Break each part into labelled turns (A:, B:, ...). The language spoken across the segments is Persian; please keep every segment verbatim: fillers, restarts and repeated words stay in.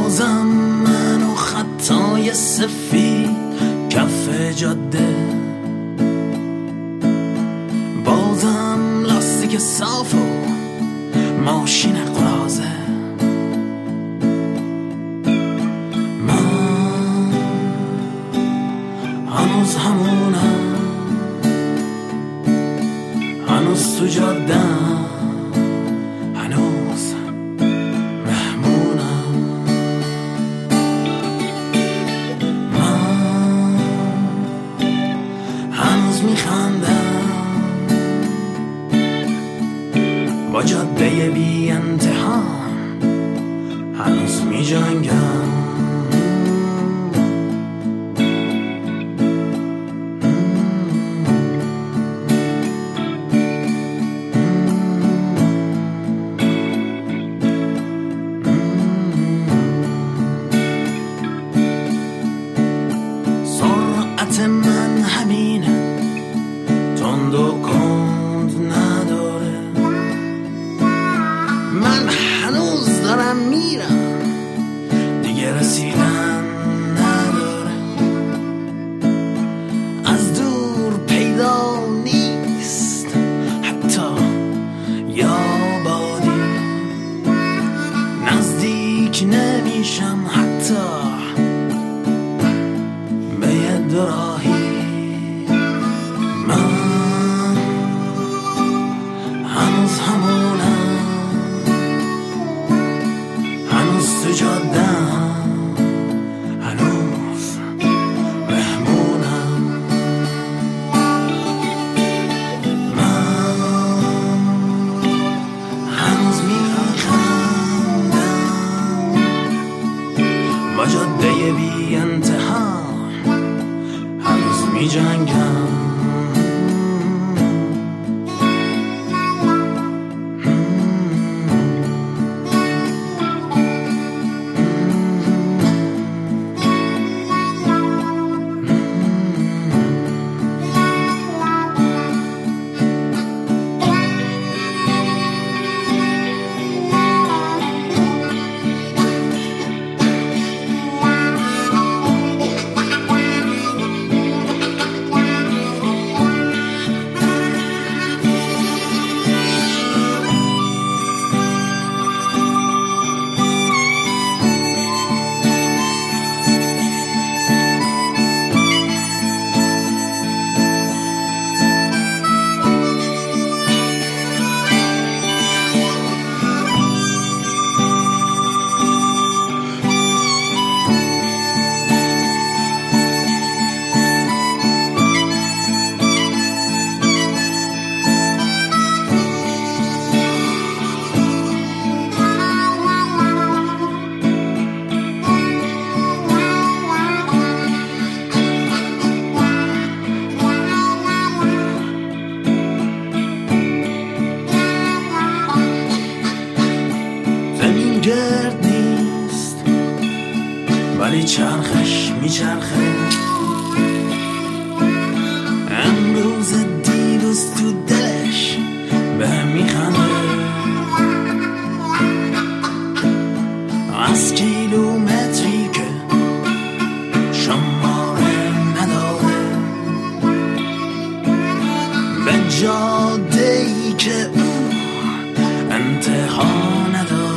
A: بازم من و خطای سفید کف جاده، بازم لاستیک صاف و ماشین قرازه. من هنوز همونم، هنوز تو جادم، هنوز مهمونم. من هنوز میخندم با جاده بی انتها، هنوز میجنگم. سرعت من همینه، تند و کند نداره. من هنوز دارم میرم، دیگه رسیدن نداره. از دور پیدا نیست حتی یا بادی، نزدیک نمیشم حتی به یه دراهی. من هنوز همونم، هنوز تو جادم، هنوز مهمونم. من هنوز میخندم با جاده بی انتها، هنوز میجنگم. گرد نیست ولی چرخش میچرخه. امروز دیروز تو دلش به میخنده. از کیلومتری که شماره نداره به جاده‌ای که انتها نداره.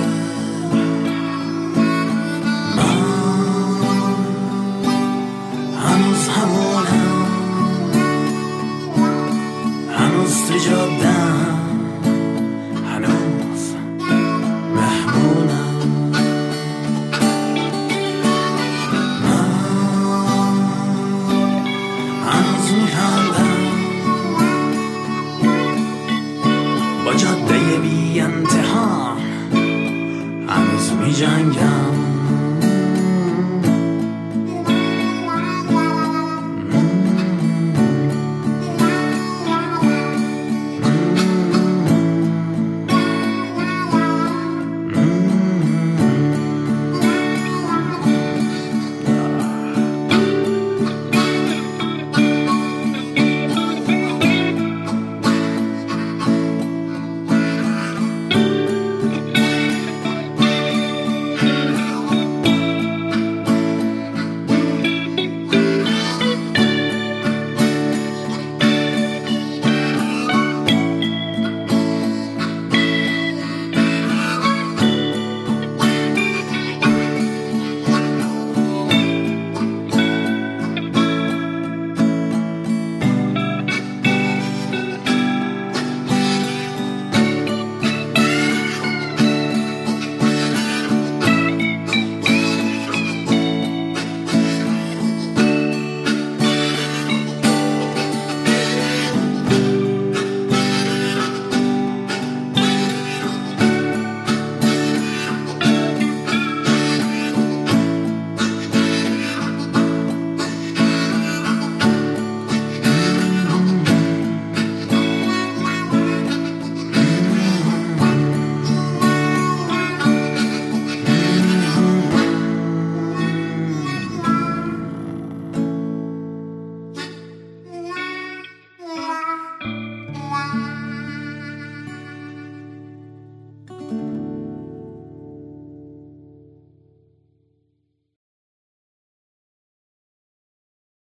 A: هنوز تو جادم، هنوز مهمونم. من هنوز میخندم با جاده بی انتها، هنوز میجنگم.